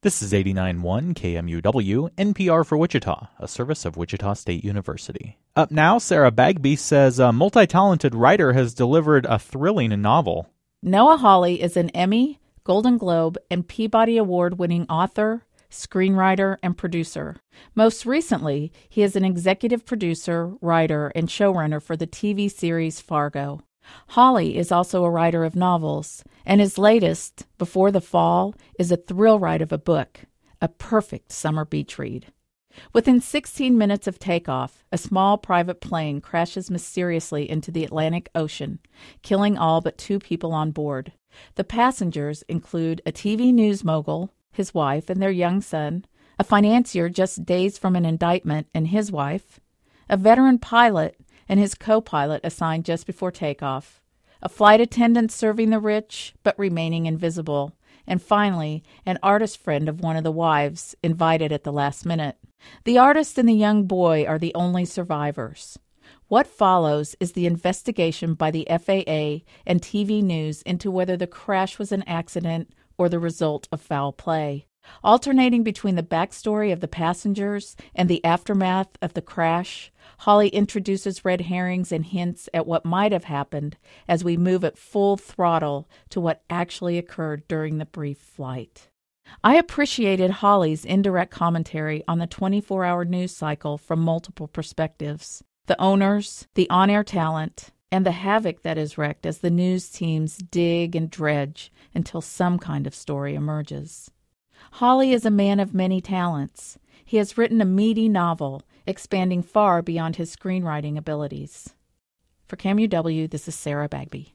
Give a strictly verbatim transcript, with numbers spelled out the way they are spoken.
This is eighty-nine point one K M U W, N P R for Wichita, a service of Wichita State University. Up now, Sarah Bagby says a multi-talented writer has delivered a thrilling novel. Noah Hawley is an Emmy, Golden Globe, and Peabody Award-winning author, screenwriter, and producer. Most recently, he is an executive producer, writer, and showrunner for the T V series Fargo. Hawley is also a writer of novels, and his latest, Before the Fall, is a thrill ride of a book, a perfect summer beach read. Within sixteen minutes of takeoff, a small private plane crashes mysteriously into the Atlantic Ocean, killing all but two people on board. The passengers include a T V news mogul, his wife, and their young son, a financier just days from an indictment and his wife, a veteran pilot and his co-pilot assigned just before takeoff, a flight attendant serving the rich but remaining invisible, and finally, an artist friend of one of the wives invited at the last minute. The artist and the young boy are the only survivors. What follows is the investigation by the F A A and T V news into whether the crash was an accident or the result of foul play. Alternating between the backstory of the passengers and the aftermath of the crash, Hawley introduces red herrings and hints at what might have happened as we move at full throttle to what actually occurred during the brief flight. I appreciated Hawley's indirect commentary on the twenty-four hour news cycle from multiple perspectives: the owners, the on-air talent, and the havoc that is wreaked as the news teams dig and dredge until some kind of story emerges. Hawley is a man of many talents. He has written a meaty novel, expanding far beyond his screenwriting abilities. For K M U W, this is Sarah Bagby.